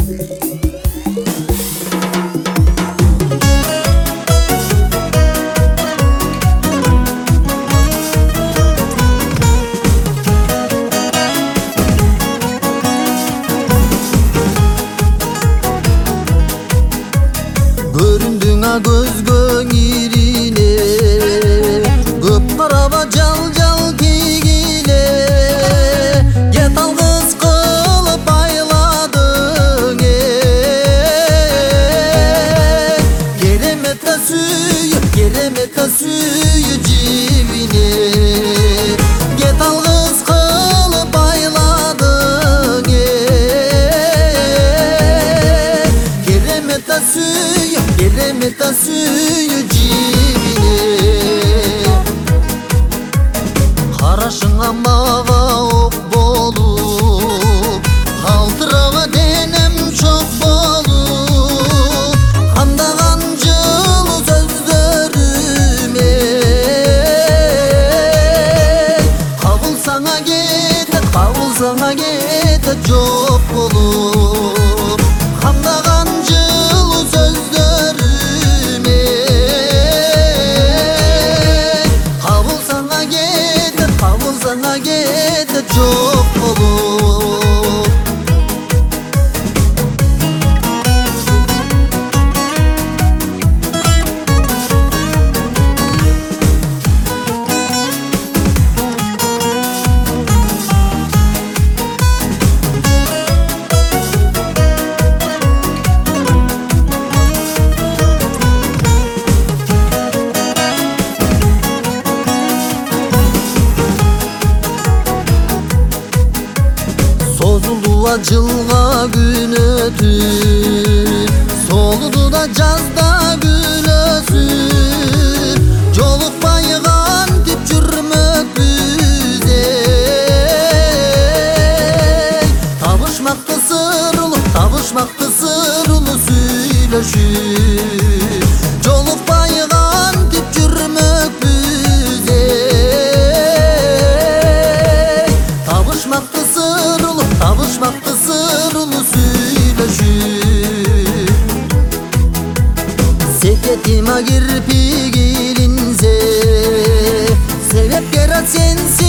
Көзгөң ирине көп караба жал тийгиле кет алгыс кылып байладың керемет сүйүү жибине кет алгыс кылып байладың керемет сүйүү жибине карашыңа мага ок болуп калтырага денем чок болуп кандаган жылуу сөздөрүмө кабылсаңа кетет жок болуп кандаган жылуу сөздөрүмө кабылсаңа кетет жок болуп Sozuldu жылга күн өтүп солуду да жазда күлөсүп жолукпай кантип жүрмөкпүз табышмакты сырулуу сүйлөшүп жолукпай кантип жүрмөкпүз табышмакты сырулуу сүйлөшүп секетима кирпик илинсе себепкер сенсиң